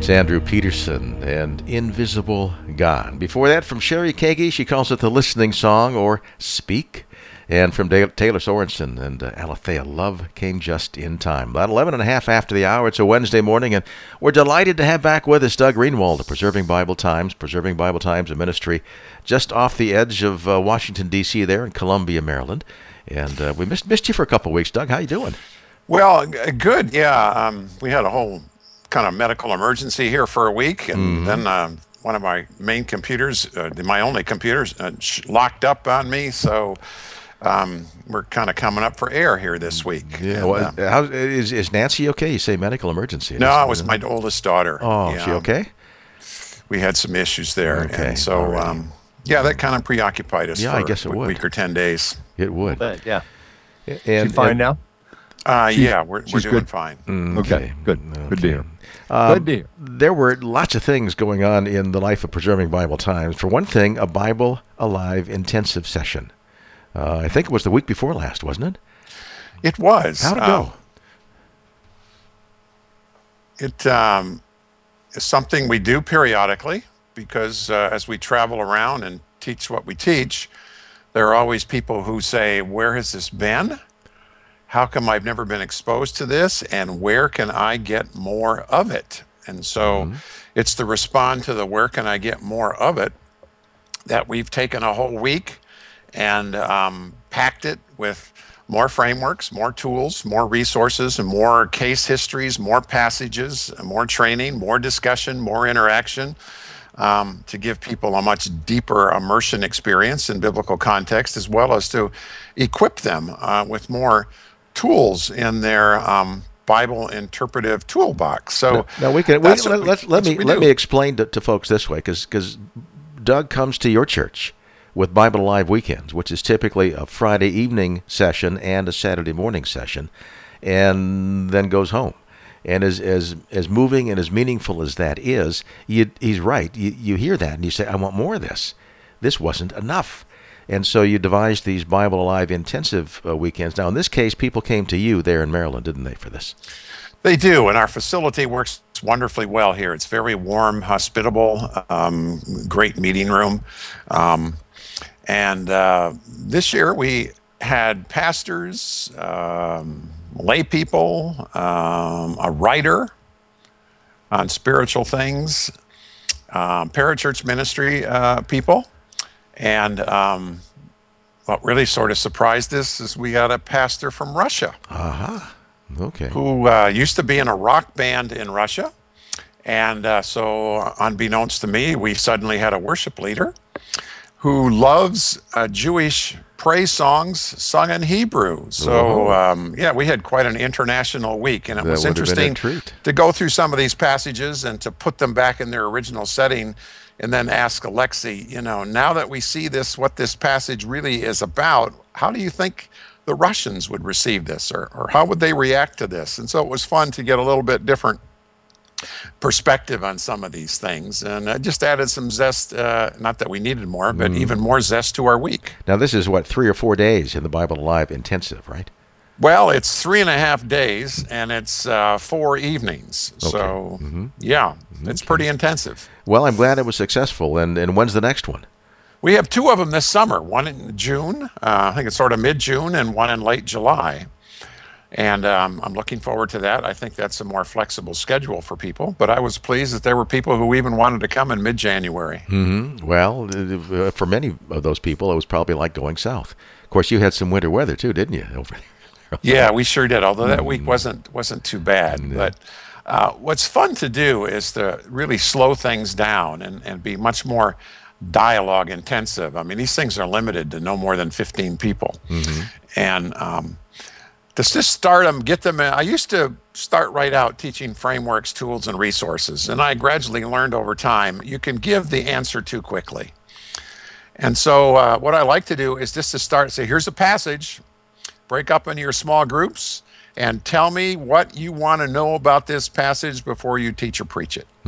It's Andrew Peterson and Invisible God. Before that, from Sherry Kagi, she calls it the listening song or Speak. And from Taylor Sorensen and Alethea, Love Came Just in Time. About 11 and a half after the hour. It's a Wednesday morning, and we're delighted to have back with us Doug Greenwald of Preserving Bible Times, a ministry just off the edge of Washington, D.C. there in Columbia, Maryland. And we missed you for a couple of weeks. Doug, how you doing? Well, good, yeah. We had a whole kind of medical emergency here for a week, and then one of my main computers, my only computers, locked up on me, so we're kind of coming up for air here this week. Yeah, and, how is Nancy okay? You say medical emergency. No, it was my oldest daughter. Oh, yeah. She okay? We had some issues there, okay. And so yeah, that kind of preoccupied us for I guess it would. a week or 10 days. It would. Yeah. And she's fine now? Yeah, we're doing fine. Okay, good. Okay. Good to hear. Good to hear. There were lots of things going on in the life of Preserving Bible Times. For one thing, a Bible Alive intensive session. I think it was the week before last, wasn't it? It was. How'd it go? It is something we do periodically because as we travel around and teach what we teach, there are always people who say, where has this been? How come I've never been exposed to this? And where can I get more of it? And so it's to respond to the where can I get more of it that we've taken a whole week and packed it with more frameworks, more tools, more resources, and more case histories, more passages, more training, more discussion, more interaction, to give people a much deeper immersion experience in biblical context, as well as to equip them with more tools in their Bible interpretive toolbox. So now let me explain to folks this way, because Doug comes to your church with Bible Alive weekends, which is typically a Friday evening session and a Saturday morning session, and then goes home. And as moving and as meaningful as that is, he's right. You hear that and you say, I want more of this. This wasn't enough. And so you devised these Bible Alive intensive weekends. Now, in this case, people came to you there in Maryland, didn't they, for this? They do, and our facility works wonderfully well here. It's very warm, hospitable, great meeting room. And this year we had pastors, lay people, a writer on spiritual things, parachurch ministry people. And what really sort of surprised us is we got a pastor from Russia. Okay. Who used to be in a rock band in Russia. And so unbeknownst to me, we suddenly had a worship leader who loves Jewish praise songs sung in Hebrew. So, yeah, we had quite an international week. And it was interesting to go through some of these passages and to put them back in their original setting and then ask Alexi, now that we see this, what this passage really is about, how do you think the Russians would receive this, or how would they react to this? And so it was fun to get a little bit different perspective on some of these things, and it just added some zest, not that we needed more, but even more zest to our week. Now this is 3 or 4 days in the Bible Alive intensive, right? Well, it's 3.5 days, and it's 4 evenings. Okay. So, yeah, it's pretty intensive. Well, I'm glad it was successful. And when's the next one? We have 2 of them this summer, one in June, I think it's sort of mid-June, and one in late July. And I'm looking forward to that. I think that's a more flexible schedule for people. But I was pleased that there were people who even wanted to come in mid-January. Well, for many of those people, it was probably like going south. Of course, you had some winter weather, too, didn't you? Yeah, we sure did, although that week wasn't too bad. But what's fun to do is to really slow things down and be much more dialogue intensive. I mean, these things are limited to no more than 15 people. And to just start them, get them in. I used to start right out teaching frameworks, tools, and resources. And I gradually learned over time, you can give the answer too quickly. And so what I like to do is just to start, say, here's a passage. Break up into your small groups and tell me what you want to know about this passage before you teach or preach it.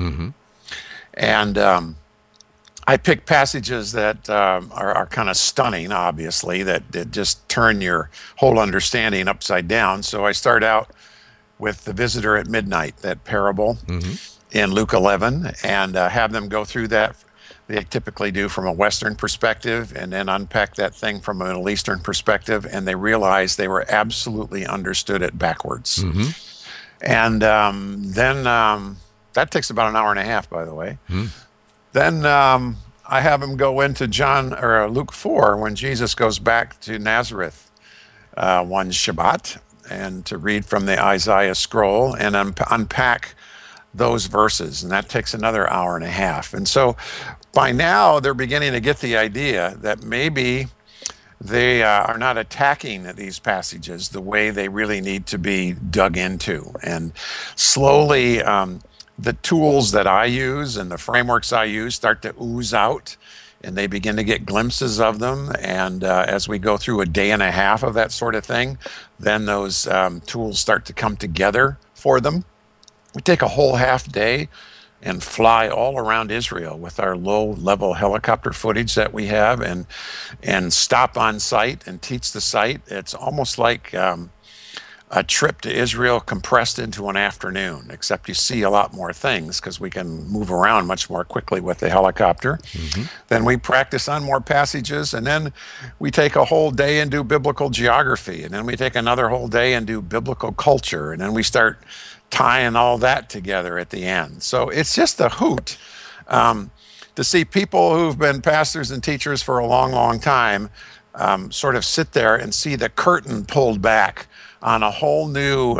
And I pick passages that are kind of stunning, obviously, that just turn your whole understanding upside down. So I start out with the visitor at midnight, that parable. in Luke 11 and have them go through that. They typically do from a Western perspective and then unpack that thing from a Middle Eastern perspective, and they realized they were absolutely understood it backwards. Mm-hmm. And then that takes about an hour and a half, by the way. Mm-hmm. Then I have them go into Luke 4 when Jesus goes back to Nazareth one Shabbat and to read from the Isaiah scroll and unpack those verses, and that takes another hour and a half. And so by now they're beginning to get the idea that maybe they are not attacking these passages the way they really need to be dug into. And slowly the tools that I use and the frameworks I use start to ooze out, and they begin to get glimpses of them. And as we go through a day and a half of that sort of thing, then those tools start to come together for them. We take a whole half day and fly all around Israel with our low-level helicopter footage that we have, and stop on site and teach the site. It's almost like a trip to Israel compressed into an afternoon, except you see a lot more things because we can move around much more quickly with the helicopter. Mm-hmm. Then we practice on more passages, and then we take a whole day and do biblical geography, and then we take another whole day and do biblical culture, and then we start tying all that together at the end. So it's just a hoot to see people who've been pastors and teachers for a long, long time sort of sit there and see the curtain pulled back on a whole new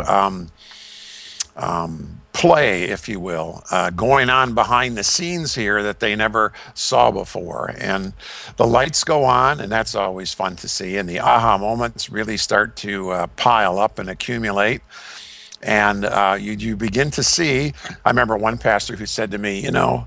play, if you will, going on behind the scenes here that they never saw before. And the lights go on, and that's always fun to see. And the aha moments really start to pile up and accumulate. And you begin to see, I remember one pastor who said to me,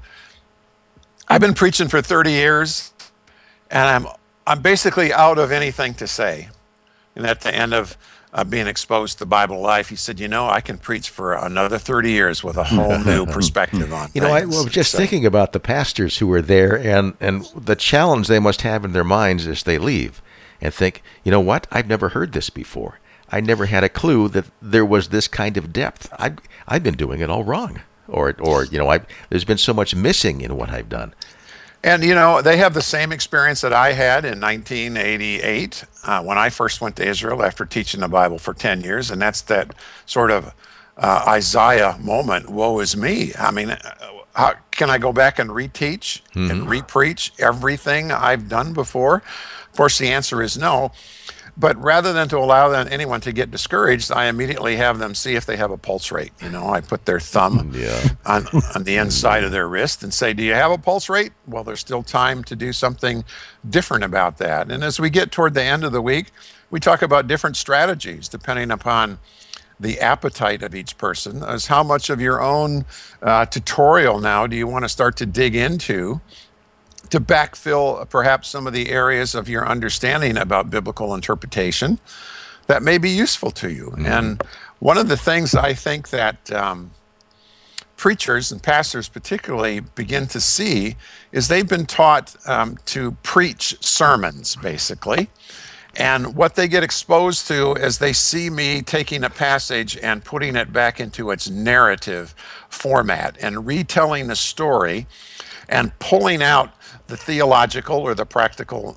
I've been preaching for 30 years, and I'm basically out of anything to say. And at the end of being exposed to Bible life, he said, I can preach for another 30 years with a whole new perspective on things. I was just thinking about the pastors who were there and the challenge they must have in their minds as they leave and think, what? I've never heard this before. I never had a clue that there was this kind of depth. I've been doing it all wrong. Or there's been so much missing in what I've done. And, they have the same experience that I had in 1988 when I first went to Israel after teaching the Bible for 10 years. And that's that sort of Isaiah moment, woe is me. I mean, how can I go back and reteach and repreach everything I've done before? Of course, the answer is no. But rather than to allow anyone to get discouraged, I immediately have them see if they have a pulse rate. I put their thumb on the inside of their wrist and say, do you have a pulse rate? Well, there's still time to do something different about that. And as we get toward the end of the week, we talk about different strategies depending upon the appetite of each person, as how much of your own tutorial now do you want to start to dig into to backfill perhaps some of the areas of your understanding about biblical interpretation that may be useful to you. Mm-hmm. And one of the things I think that preachers and pastors particularly begin to see is they've been taught to preach sermons, basically. And what they get exposed to is they see me taking a passage and putting it back into its narrative format and retelling the story and pulling out the theological or the practical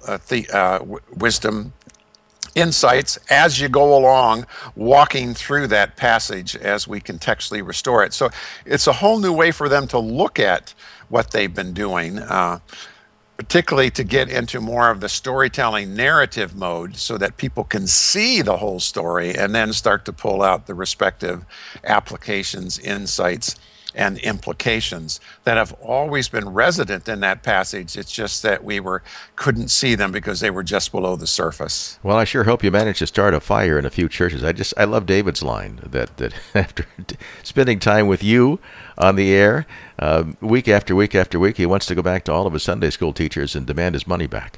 wisdom insights as you go along, walking through that passage as we contextually restore it. So it's a whole new way for them to look at what they've been doing, particularly to get into more of the storytelling narrative mode so that people can see the whole story and then start to pull out the respective applications, insights, and implications that have always been resident in that passage. It's just that we couldn't see them because they were just below the surface. Well, I sure hope you managed to start a fire in a few churches. I love David's line that after spending time with you on the air, week after week after week, he wants to go back to all of his Sunday school teachers and demand his money back.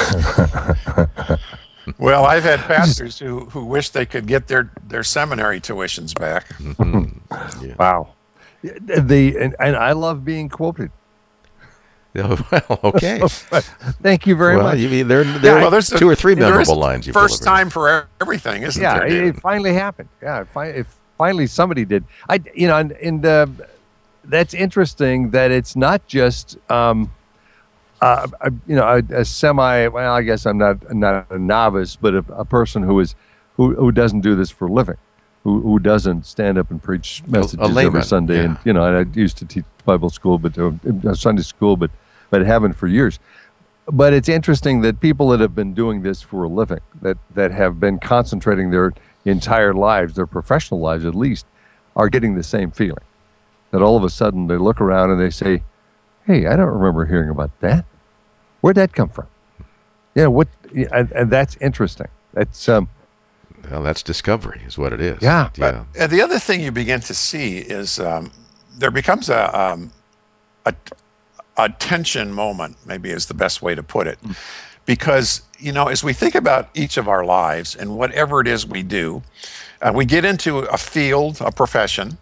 Well, I've had pastors who wish they could get their seminary tuitions back. Mm-hmm. Yeah. Wow. And I love being quoted. Well, okay. Thank you very much. You mean there's 2 or 3 memorable lines you've first delivered. time for everything, isn't there? Yeah, it finally happened. Yeah, finally somebody did. that's interesting that it's not just a semi. Well, I guess I'm not a novice, but a person who doesn't do this for a living, who doesn't stand up and preach messages every Sunday. Yeah. And I used to teach Bible school, but Sunday school, but haven't for years. But it's interesting that people that have been doing this for a living, that have been concentrating their entire lives, their professional lives at least, are getting the same feeling. That all of a sudden they look around and they say, "Hey, I don't remember hearing about that. Where'd that come from?" And that's interesting. That's well, that's discovery, is what it is. Yeah. And the other thing you begin to see is there becomes a tension moment, maybe is the best way to put it. Because, as we think about each of our lives and whatever it is we do, we get into a field, a profession,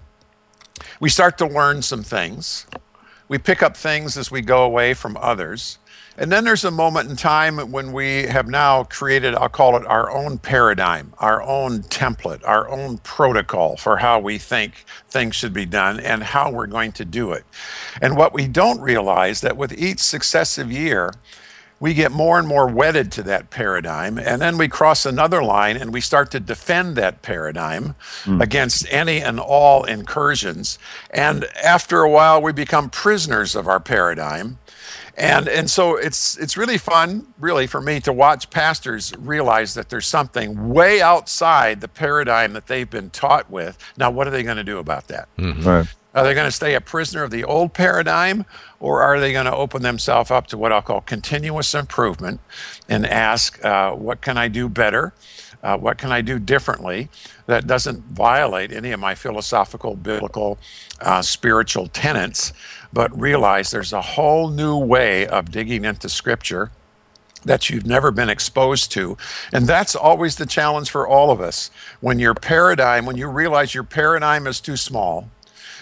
we start to learn some things. We pick up things as we go away from others. And then there's a moment in time when we have now created, I'll call it our own paradigm, our own template, our own protocol for how we think things should be done and how we're going to do it. And what we don't realize that with each successive year, we get more and more wedded to that paradigm, and then we cross another line and we start to defend that paradigm against any and all incursions. And after a while, we become prisoners of our paradigm. And so it's really fun, really, for me to watch pastors realize that there's something way outside the paradigm that they've been taught with. Now, what are they going to do about that? Mm-hmm. Right. Are they going to stay a prisoner of the old paradigm, or are they going to open themselves up to what I'll call continuous improvement and ask, what can I do better? What can I do differently that doesn't violate any of my philosophical, biblical, spiritual tenets, but realize there's a whole new way of digging into Scripture that you've never been exposed to. And that's always the challenge for all of us. When you realize your paradigm is too small,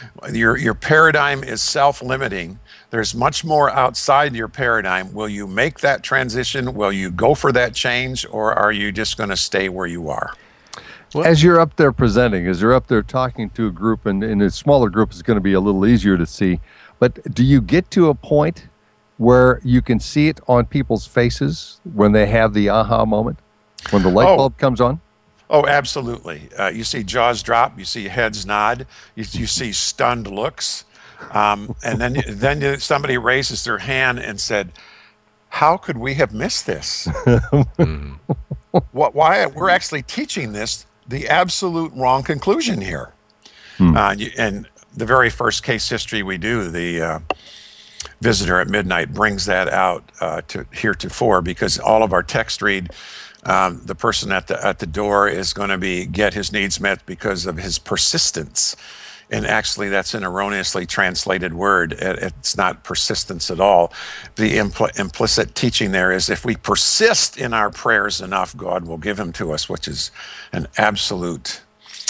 your paradigm is self-limiting, there's much more outside your paradigm. Will you make that transition? Will you go for that change? Or are you just going to stay where you are? Well, as you're up there presenting, as you're up there talking to a group, and in a smaller group, it's going to be a little easier to see. But do you get to a point where you can see it on people's faces when they have the aha moment, when the light bulb comes on? Oh, absolutely. You see jaws drop, you see heads nod, you see stunned looks. And then somebody raises their hand and said, "How could we have missed this? Why we're actually teaching this the absolute wrong conclusion here." And the very first case history we do, the Visitor at Midnight brings that out to heretofore, because all of our text read, the person at the door is going to get his needs met because of his persistence. And actually, that's an erroneously translated word. It's not persistence at all. The implicit teaching there is if we persist in our prayers enough, God will give them to us, which is an absolute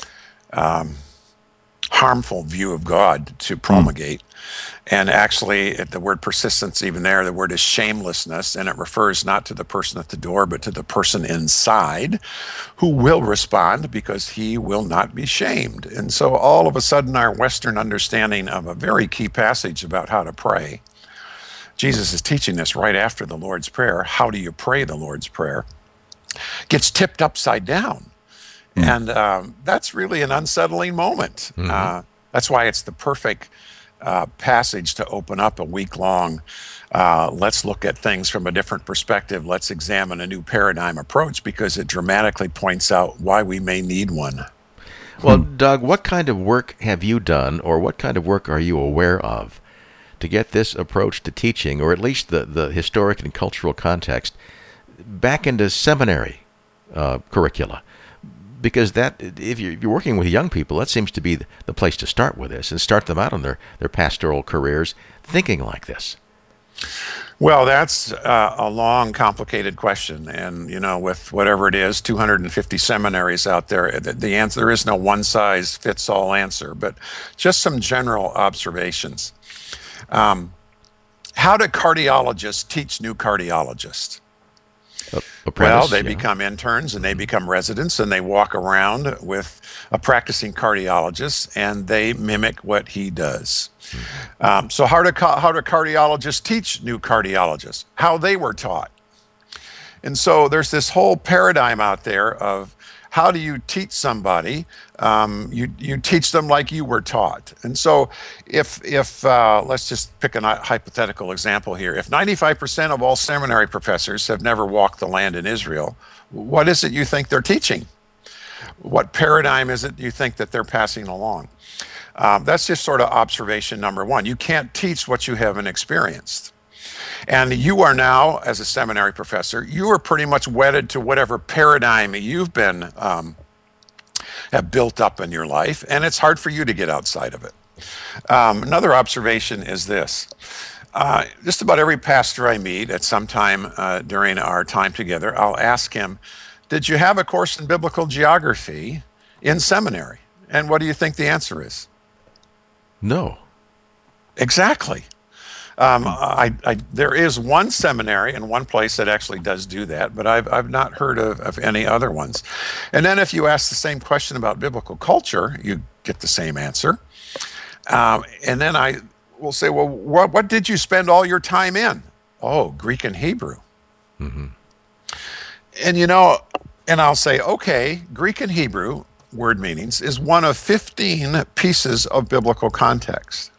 harmful view of God to promulgate. And actually, the word persistence, even there, the word is shamelessness, and it refers not to the person at the door, but to the person inside who will respond because he will not be shamed. And so all of a sudden, our Western understanding of a very key passage about how to pray, Jesus is teaching us right after the Lord's Prayer, how do you pray the Lord's Prayer, gets tipped upside down. And that's really an unsettling moment. That's why it's the perfect passage to open up a week-long, let's look at things from a different perspective, let's examine a new paradigm approach, because it dramatically points out why we may need one. Well, Doug, what kind of work have you done, or what kind of work are you aware of to get this approach to teaching, or at least the historic and cultural context, back into seminary curricula? Because if you're working with young people, that seems to be the place to start with this and start them out on their pastoral careers thinking like this. Well, that's a long, complicated question. And, with whatever it is, 250 seminaries out there, the answer, there is no one-size-fits-all answer, but just some general observations. How do cardiologists teach new cardiologists? Apprentice, well, they become interns and they become residents and they walk around with a practicing cardiologist and they mimic what he does. So how do cardiologists teach new cardiologists? How they were taught. And so there's this whole paradigm out there of how do you teach somebody? You teach them like you were taught. And so if let's just pick a hypothetical example here. If 95% of all seminary professors have never walked the land in Israel, what is it you think they're teaching? What paradigm is it you think that they're passing along? That's just sort of observation number one. You can't teach what you haven't experienced. And you are now, as a seminary professor, you are pretty much wedded to whatever paradigm you've been have built up in your life, and it's hard for you to get outside of it. Another observation is this. Just about every pastor I meet at some time during our time together, I'll ask him, did you have a course in biblical geography in seminary? And what do you think the answer is? No. Exactly. There is one seminary in one place that actually does do that, but I've not heard of any other ones. And then if you ask the same question about biblical culture, you get the same answer. And then I will say, well, what did you spend all your time in? Oh, Greek and Hebrew. Mm-hmm. And I'll say, okay, Greek and Hebrew, word meanings, is one of 15 pieces of biblical context.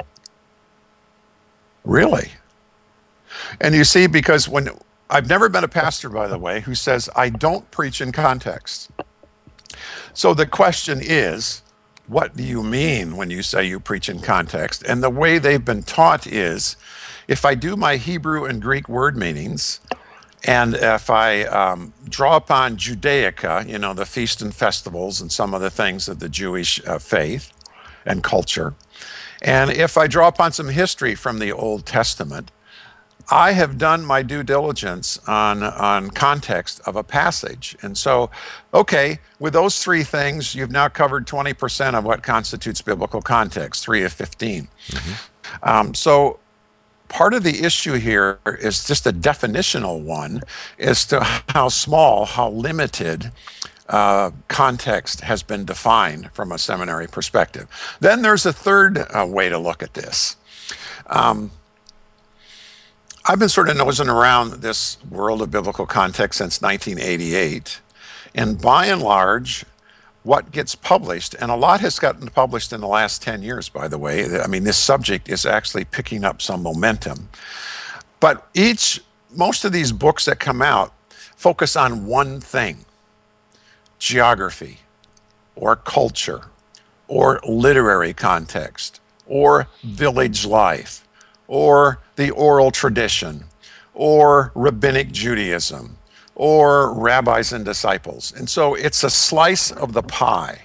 Really? And you see, because I've never been a pastor, by the way, who says I don't preach in context. So the question is, what do you mean when you say you preach in context? And the way they've been taught is, if I do my Hebrew and Greek word meanings, and if I draw upon Judaica, the feast and festivals and some of the things of the Jewish faith and culture, and if I draw upon some history from the Old Testament, I have done my due diligence on context of a passage. And so, okay, with those three things, you've now covered 20% of what constitutes biblical context, 3 of 15. Mm-hmm. So part of the issue here is just a definitional one as to how small, how limited context has been defined from a seminary perspective. Then there's a third way to look at this. I've been sort of nosing around this world of biblical context since 1988, and by and large, what gets published, and a lot has gotten published in the last 10 years, by the way. I mean, this subject is actually picking up some momentum. But most of these books that come out focus on one thing: geography, or culture, or literary context, or village life, or the oral tradition, or rabbinic Judaism, or rabbis and disciples. And so it's a slice of the pie.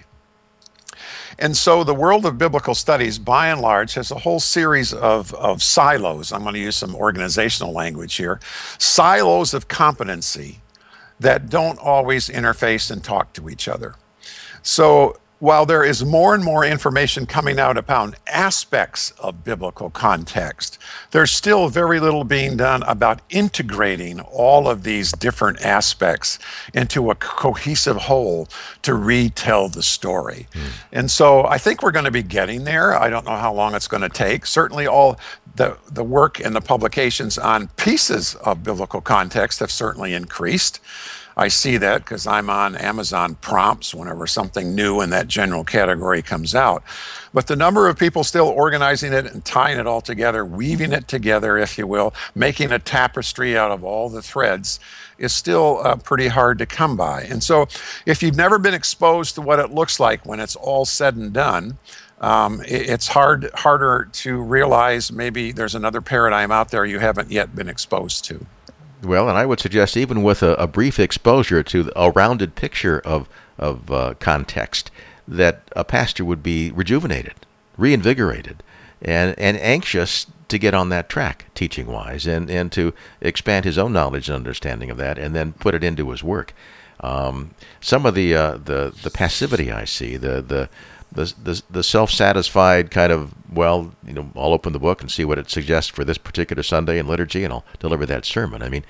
And so the world of biblical studies, by and large, has a whole series of silos. I'm going to use some organizational language here. Silos of competency that don't always interface and talk to each other. So while there is more and more information coming out about aspects of biblical context, there's still very little being done about integrating all of these different aspects into a cohesive whole to retell the story. And so I think we're going to be getting there. I don't know how long it's going to take. Certainly all the work and the publications on pieces of biblical context have certainly increased. I see that because I'm on Amazon prompts whenever something new in that general category comes out. But the number of people still organizing it and tying it all together, weaving it together, if you will, making a tapestry out of all the threads is still pretty hard to come by. And so if you've never been exposed to what it looks like when it's all said and done, it's harder to realize maybe there's another paradigm out there you haven't yet been exposed to. Well, and I would suggest even with a brief exposure to a rounded picture of context, that a pastor would be rejuvenated, reinvigorated, and anxious to get on that track teaching-wise and to expand his own knowledge and understanding of that and then put it into his work. Some of the passivity I see, the self-satisfied kind of, I'll open the book and see what it suggests for this particular Sunday in liturgy, and I'll deliver that sermon. I mean,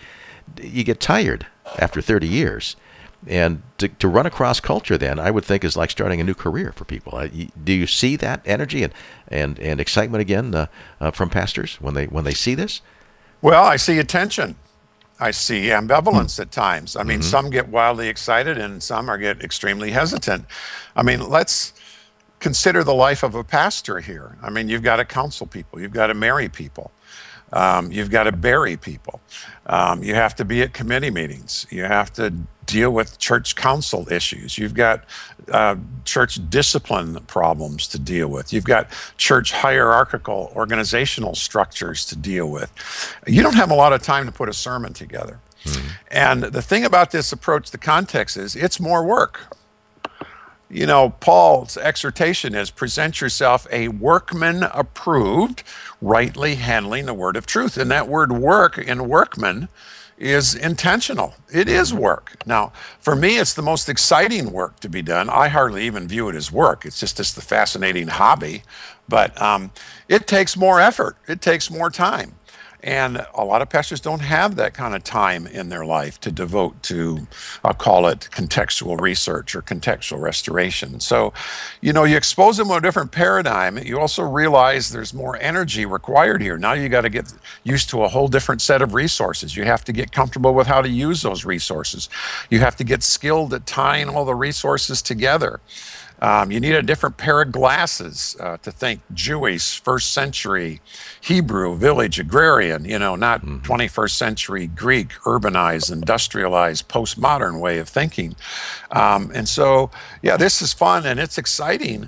you get tired after 30 years. And to run across culture then, I would think, is like starting a new career for people. Do you see that energy and excitement again from pastors when they see this? Well, I see attention. I see ambivalence at times. I mean, some get wildly excited and some get extremely hesitant. I mean, let's consider the life of a pastor here. I mean, you've got to counsel people. You've got to marry people. You've got to bury people. You have to be at committee meetings. You have to deal with church council issues. You've got church discipline problems to deal with. You've got church hierarchical organizational structures to deal with. You don't have a lot of time to put a sermon together. And the thing about this approach, the context is, it's more work. You know, Paul's exhortation is, present yourself a workman approved, rightly handling the word of truth. And that word work in workman is intentional. It is work. Now, for me, it's the most exciting work to be done. I hardly even view it as work. It's just the fascinating hobby. But it takes more effort. It takes more time. And a lot of pastors don't have that kind of time in their life to devote to, I'll call it contextual research or contextual restoration. So, you know, you expose them to a different paradigm. You also realize there's more energy required here. Now you got to get used to a whole different set of resources. You have to get comfortable with how to use those resources. You have to get skilled at tying all the resources together. You need a different pair of glasses to think Jewish, first century, Hebrew, village, agrarian, you know, not 21st century Greek, urbanized, industrialized, postmodern way of thinking. And so, yeah, this is fun and it's exciting,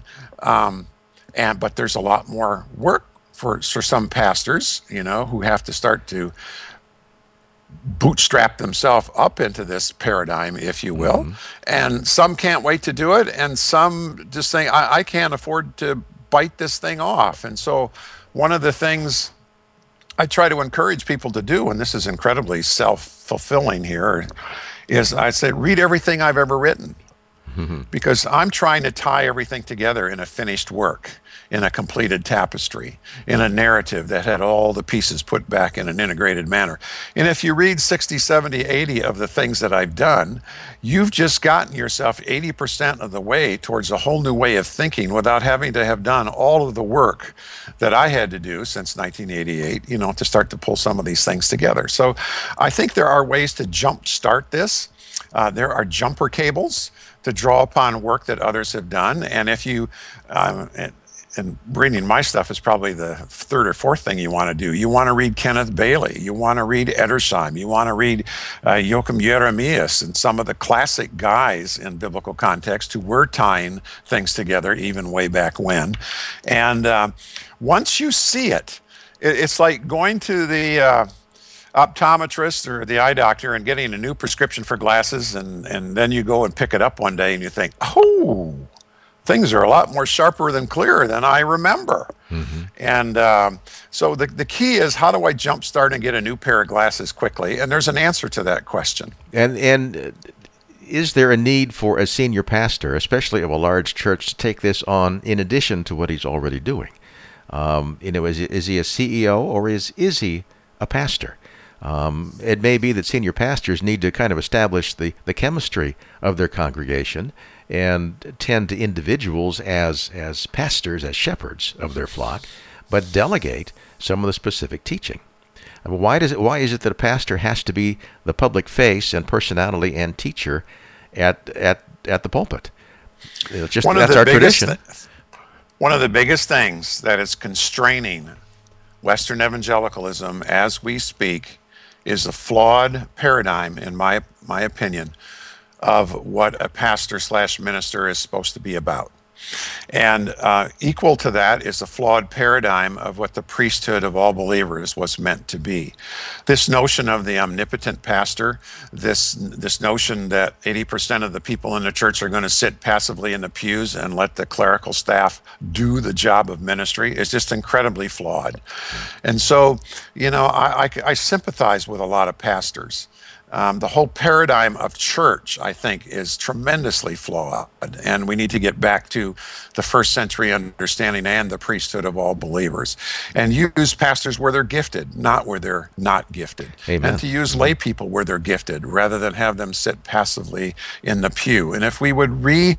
but there's a lot more work for some pastors, you know, who have to start to bootstrap themselves up into this paradigm, if you will. And some can't wait to do it, and some just think, I can't afford to bite this thing off. And so one of the things I try to encourage people to do, and this is incredibly self-fulfilling here, is I say, read everything I've ever written. Because I'm trying to tie everything together in a finished work, in a completed tapestry, in a narrative that had all the pieces put back in an integrated manner. And if you read 60, 70, 80 of the things that I've done, you've just gotten yourself 80% of the way towards a whole new way of thinking without having to have done all of the work that I had to do since 1988, you know, to start to pull some of these things together. So I think there are ways to jumpstart this. There are jumper cables to draw upon work that others have done. And if you, and reading my stuff is probably the third or fourth thing you want to do. You want to read Kenneth Bailey. You want to read Edersheim. You want to read Joachim Jeremias and some of the classic guys in biblical context who were tying things together even way back when. And once you see it, it's like going to the optometrist or the eye doctor and getting a new prescription for glasses, and then you go and pick it up one day and you think, oh, things are a lot more sharper than clearer than I remember. And so the key is, how do I jumpstart and get a new pair of glasses quickly? And there's an answer to that question. And is there a need for a senior pastor, especially of a large church, to take this on in addition to what he's already doing? You know, is he a CEO or is he a pastor? It may be that senior pastors need to kind of establish the chemistry of their congregation and tend to individuals as pastors, as shepherds of their flock, but delegate some of the specific teaching. I mean, why is it that a pastor has to be the public face and personality and teacher at the pulpit? That's our tradition. One of the biggest things that is constraining Western evangelicalism as we speak is a flawed paradigm, in my opinion, of what a pastor/minister is supposed to be about. And equal to that is a flawed paradigm of what the priesthood of all believers was meant to be. This notion of the omnipotent pastor, this notion that 80% of the people in the church are going to sit passively in the pews and let the clerical staff do the job of ministry, is just incredibly flawed. And so, you know, I sympathize with a lot of pastors the whole paradigm of church, I think, is tremendously flawed, and we need to get back to the first century understanding and the priesthood of all believers, and use pastors where they're gifted, not where they're not gifted. Amen. And to use lay people where they're gifted, rather than have them sit passively in the pew. And if we would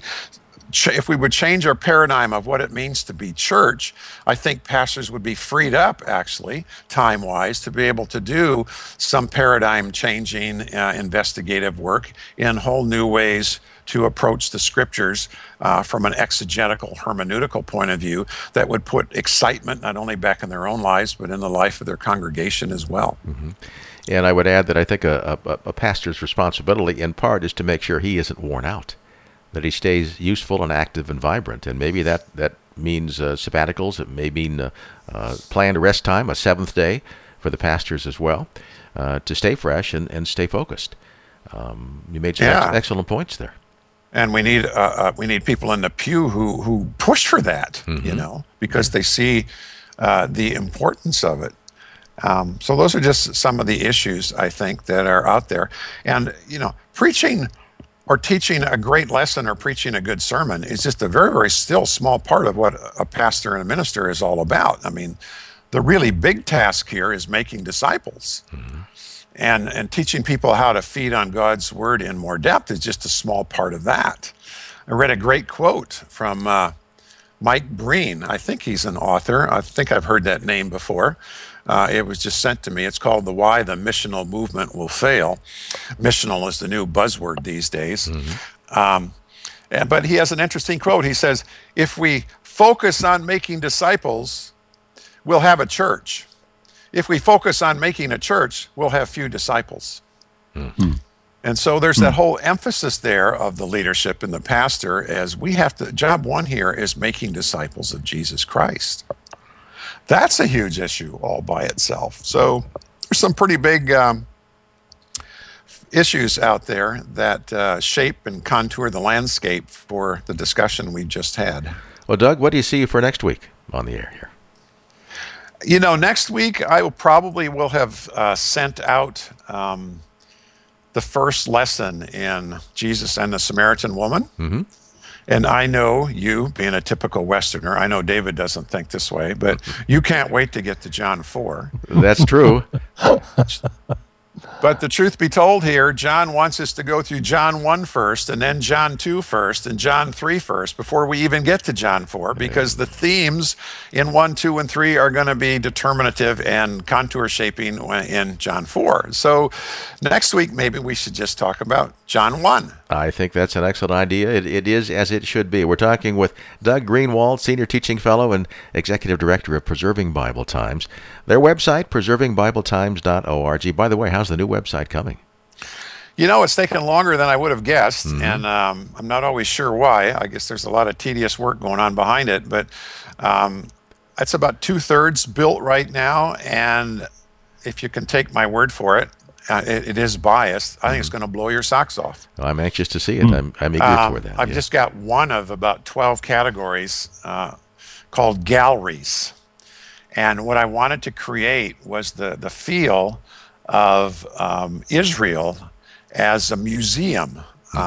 change our paradigm of what it means to be church, I think pastors would be freed up, actually, time-wise, to be able to do some paradigm-changing investigative work in whole new ways to approach the scriptures from an exegetical, hermeneutical point of view that would put excitement not only back in their own lives, but in the life of their congregation as well. Mm-hmm. And I would add that I think a pastor's responsibility, in part, is to make sure he isn't worn out, that he stays useful and active and vibrant. And maybe that means sabbaticals. It may mean planned rest time, a seventh day for the pastors as well, to stay fresh and stay focused. You made some excellent points there. And we need people in the pew who push for that, Mm-hmm. Because they see the importance of it. So those are just some of the issues, I think, that are out there. And, preaching or teaching a great lesson or preaching a good sermon is just a very, very still small part of what a pastor and a minister is all about. I mean, the really big task here is making disciples. Mm-hmm. And teaching people how to feed on God's word in more depth is just a small part of that. I read a great quote from Mike Breen. I think he's an author. I think I've heard that name before. It was just sent to me. It's called Why the Missional Movement Will Fail. Missional is the new buzzword these days. Mm-hmm. But he has an interesting quote. He says, if we focus on making disciples, we'll have a church. If we focus on making a church, we'll have few disciples. Mm-hmm. And so there's that whole emphasis there of the leadership and the pastor, as we have to, job one here is making disciples of Jesus Christ. That's a huge issue all by itself. So there's some pretty big issues out there that shape and contour the landscape for the discussion we just had. Well, Doug, what do you see for next week on the air here? Next week I will have sent out the first lesson in Jesus and the Samaritan woman. Mm-hmm. And I know you, being a typical Westerner, I know David doesn't think this way, but you can't wait to get to John 4. That's true. But the truth be told here, John wants us to go through John 1 first, and then John 2 first, and John 3 first, before we even get to John 4, because the themes in 1, 2, and 3 are going to be determinative and contour shaping in John 4. So next week, maybe we should just talk about John 1. I think that's an excellent idea. It is as it should be. We're talking with Doug Greenwald, Senior Teaching Fellow and Executive Director of Preserving Bible Times. Their website, preservingbibletimes.org. By the way, how's the new website coming? It's taken longer than I would have guessed, mm-hmm. and I'm not always sure why. I guess there's a lot of tedious work going on behind it, but it's about 2/3 built right now, and if you can take my word for it, it is biased. I think it's going to blow your socks off. I'm anxious to see it. I'm eager for that. I've just got one of about 12 categories called galleries. And what I wanted to create was the feel of Israel as a museum.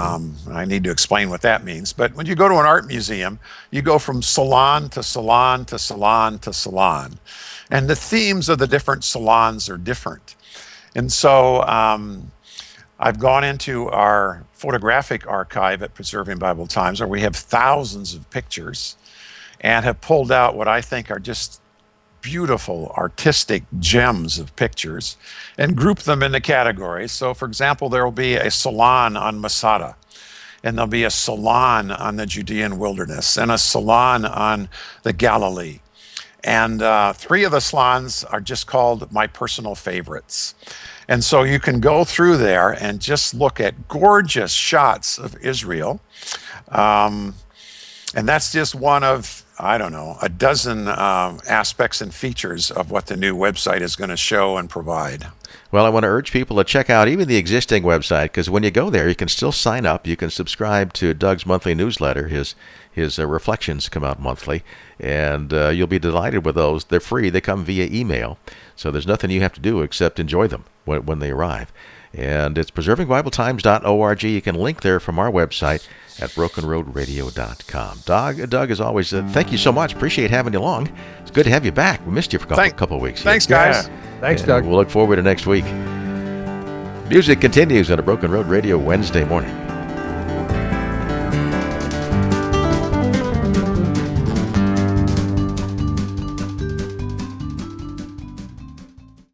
I need to explain what that means. But when you go to an art museum, you go from salon to salon to salon to salon. And the themes of the different salons are different. And so I've gone into our photographic archive at Preserving Bible Times, where we have thousands of pictures, and have pulled out what I think are just beautiful artistic gems of pictures and grouped them into categories. So, for example, there will be a salon on Masada, and there'll be a salon on the Judean wilderness, and a salon on the Galilee. And 3 of the salons are just called my personal favorites. And so you can go through there and just look at gorgeous shots of Israel. And that's just one of, a dozen aspects and features of what the new website is going to show and provide. Well, I want to urge people to check out even the existing website, because when you go there, you can still sign up. You can subscribe to Doug's monthly newsletter. His reflections come out monthly, and you'll be delighted with those. They're free. They come via email, so there's nothing you have to do except enjoy them when they arrive. And it's preservingbibletime.org. You can link there from our website at brokenroadradio.com. Doug, as always, thank you so much. Appreciate having you along. It's good to have you back. We missed you for a couple of weeks. Thanks, guys. Yeah. Thanks, Doug. We'll look forward to next week. Music continues on a Broken Road Radio Wednesday morning.